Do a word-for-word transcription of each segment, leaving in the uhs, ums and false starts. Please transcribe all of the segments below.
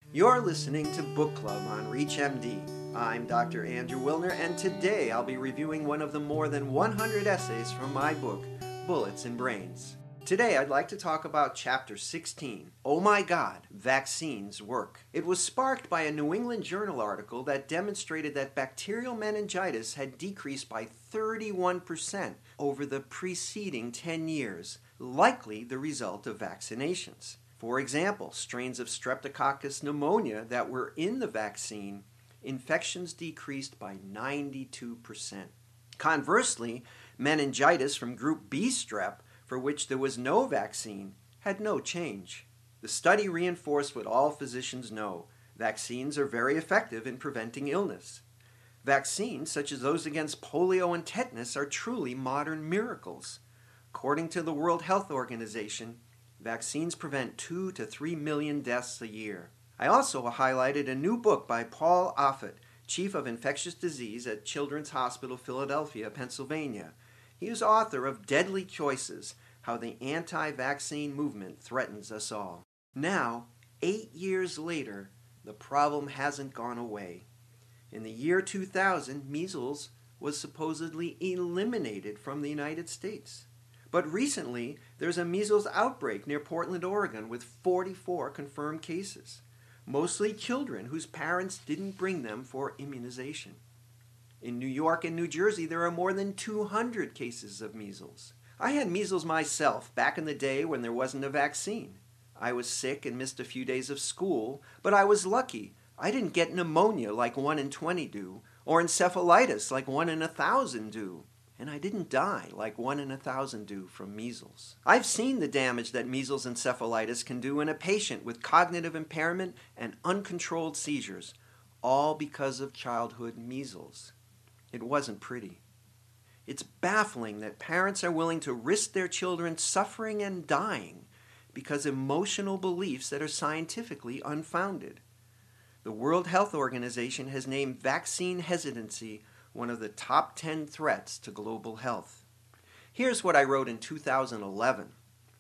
You're listening to Book Club on ReachMD. I'm Doctor Andrew Wilner, and today I'll be reviewing one of the more than one hundred essays from my book, Bullets and Brains. Today I'd like to talk about Chapter sixteen, Oh My God, Vaccines Work. It was sparked by a New England Journal article that demonstrated that bacterial meningitis had decreased by thirty-one percent over the preceding ten years, likely the result of vaccinations. For example, strains of Streptococcus pneumonia that were in the vaccine, infections decreased by ninety-two percent. Conversely, meningitis from group B strep, for which there was no vaccine, had no change. The study reinforced what all physicians know: vaccines are very effective in preventing illness. Vaccines, such as those against polio and tetanus, are truly modern miracles. According to the World Health Organization, vaccines prevent two to three million deaths a year. I also highlighted a new book by Paul Offit, Chief of Infectious Disease at Children's Hospital, Philadelphia, Pennsylvania. He is author of Deadly Choices: How the Anti-Vaccine Movement Threatens Us All. Now, eight years later, the problem hasn't gone away. In the year two thousand, measles was supposedly eliminated from the United States. But recently, there's a measles outbreak near Portland, Oregon, with forty-four confirmed cases, mostly children whose parents didn't bring them for immunization. In New York and New Jersey, there are more than two hundred cases of measles. I had measles myself back in the day when there wasn't a vaccine. I was sick and missed a few days of school, but I was lucky. I didn't get pneumonia like one in twenty do, or encephalitis like one in a thousand do. And I didn't die like one in a thousand do from measles. I've seen the damage that measles encephalitis can do in a patient with cognitive impairment and uncontrolled seizures, all because of childhood measles. It wasn't pretty. It's baffling that parents are willing to risk their children suffering and dying because of emotional beliefs that are scientifically unfounded. The World Health Organization has named vaccine hesitancy one of the top ten threats to global health. Here's what I wrote in two thousand eleven.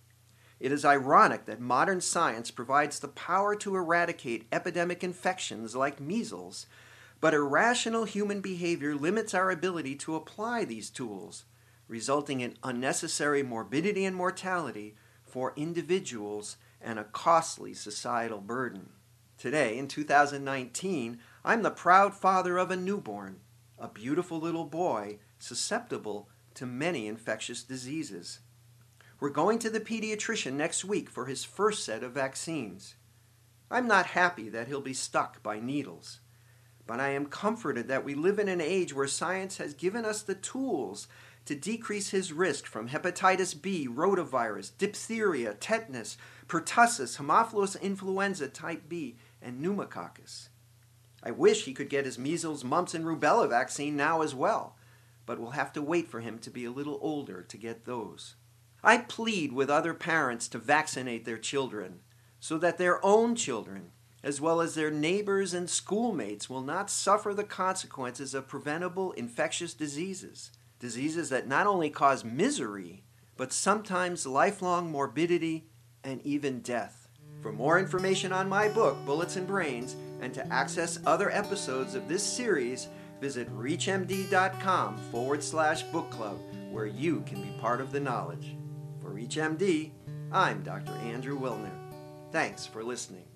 It is ironic that modern science provides the power to eradicate epidemic infections like measles, but irrational human behavior limits our ability to apply these tools, resulting in unnecessary morbidity and mortality for individuals and a costly societal burden. Today, in two thousand nineteen, I'm the proud father of a newborn, a beautiful little boy susceptible to many infectious diseases. We're going to the pediatrician next week for his first set of vaccines. I'm not happy that he'll be stuck by needles, but I am comforted that we live in an age where science has given us the tools to decrease his risk from hepatitis B, rotavirus, diphtheria, tetanus, pertussis, Haemophilus influenza type B, and pneumococcus. I wish he could get his measles, mumps, and rubella vaccine now as well, but we'll have to wait for him to be a little older to get those. I plead with other parents to vaccinate their children so that their own children, as well as their neighbors and schoolmates, will not suffer the consequences of preventable infectious diseases, diseases that not only cause misery, but sometimes lifelong morbidity and even death. For more information on my book, Bullets and Brains, and to access other episodes of this series, visit reachmd.com forward slash book club, where you can be part of the knowledge. For ReachMD, I'm Doctor Andrew Wilner. Thanks for listening.